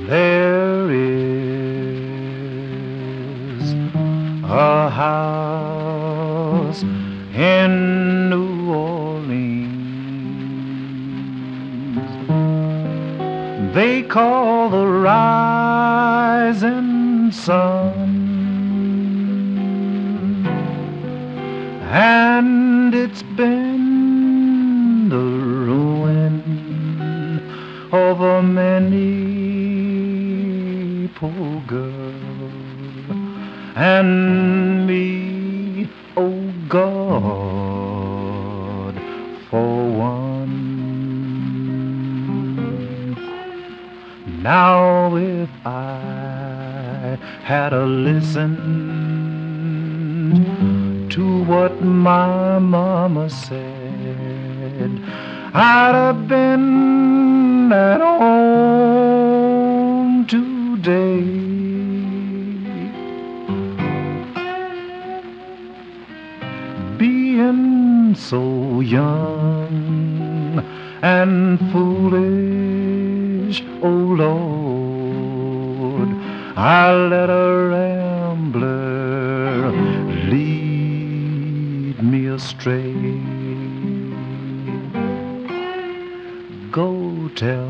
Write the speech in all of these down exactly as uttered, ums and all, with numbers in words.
There is a house in New Orleans they call the rising sun, and it's been the ruin of a many poor girl and me, oh God, for one. Now if I had a listened to what my mama said, I'd have been at home today. Being so young and foolish, oh Lord, I let a rambler lead me astray. Go tell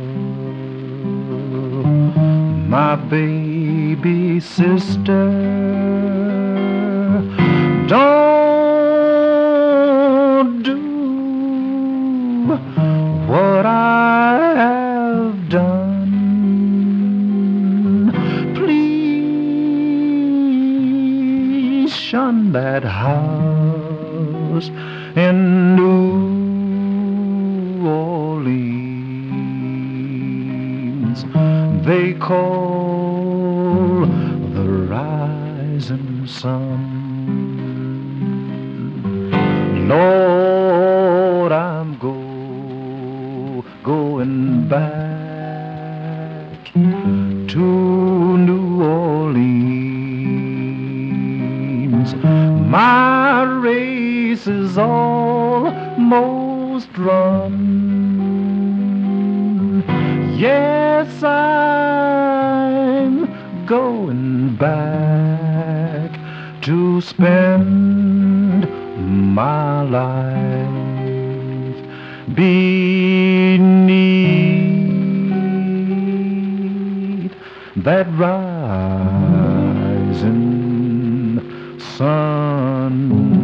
my baby sister, don't do what I have done. Please shun that house in New Orleans they call the rising sun. Lord, I'm go going back to New Orleans. My race is almost run. Yes, I'm going back to spend my life beneath that rising sun.